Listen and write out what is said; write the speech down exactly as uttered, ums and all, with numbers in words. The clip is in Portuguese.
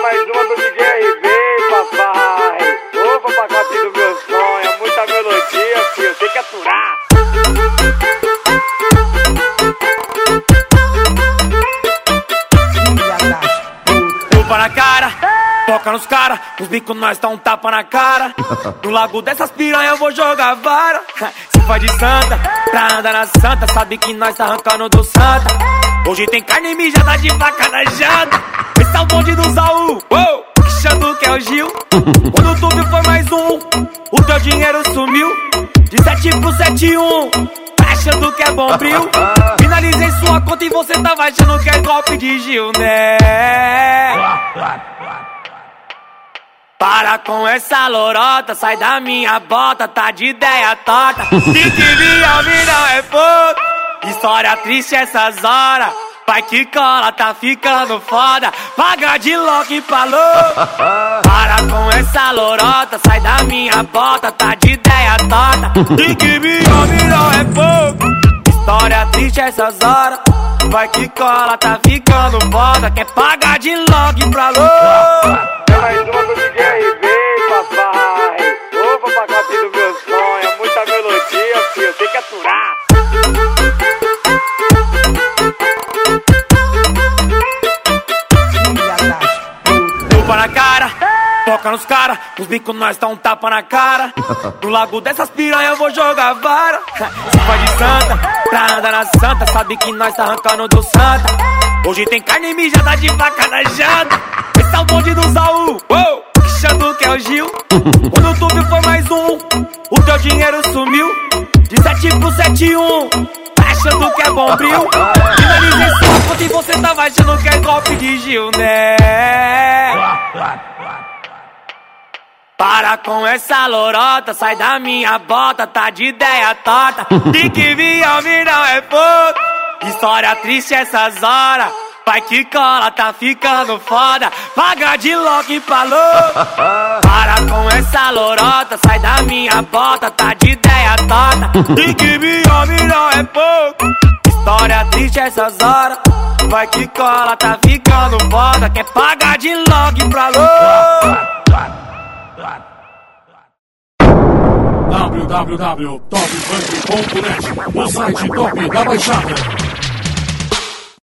mais uma do D J R B, papai. Opa, pacote do meu sonho, é muita melodia, filho, tem que aturar. Tupa na cara, toca nos cara, os bicos nós dá um tapa na cara. No lago dessas piranha eu vou jogar vara. Se faz de santa, pra andar na santa, sabe que nós tá arrancando do santa. Hoje tem carne mijada de vaca na janta. Esse é o bonde do Saul, uou, achando que é o Gil. Quando tu viu foi mais um, o teu dinheiro sumiu. De sete pro sete um, tá achando que é bombril. Finalizei sua conta e você tava achando que é golpe de Gil, né? Para com essa lorota, sai da minha bota, tá de ideia torta. Se te via, não é fogo. História triste essas horas, vai que cola, tá ficando foda. Paga de louco e falou. Para com essa lorota, sai da minha bota, tá de ideia torta. Se que me ouve não é fogo. História triste essas horas, vai que cola, tá ficando foda. Quer pagar de louco e falou. É mais uma do D J R B, papai. Opa, pacote do meu sonho, é muita melodia, filho, tem que aturar. Tupa na cara, toca nos cara, os bicos nós dá um tapa na cara. No lago dessas piranha eu vou jogar vara. Se faz de santa, pra andar na santa, sabe que nós tá arrancando do santa. Hoje tem carne mijada de vaca na janta. Esse é o bonde do Saul, uou, achando que é o Gil. Quando tu viu foi mais um, o teu dinheiro sumiu. De sete pro sete um, tá achando que é bombril. Finalizei sua conta e você tava achando que é golpe de Gil, né? Para com essa lorota, sai da minha bota, tá de ideia torta. De que via não é fogo. História triste essas horas, vai que cola, tá ficando foda. Paga de louco e falou. Para com essa lorota, sai da minha bota, tá de ideia torta. De que me ouve não é pouco. História triste essas horas, vai que cola, tá ficando foda. Quer pagar de louco e falou. w w w ponto top funk ponto net, o site top da Baixada.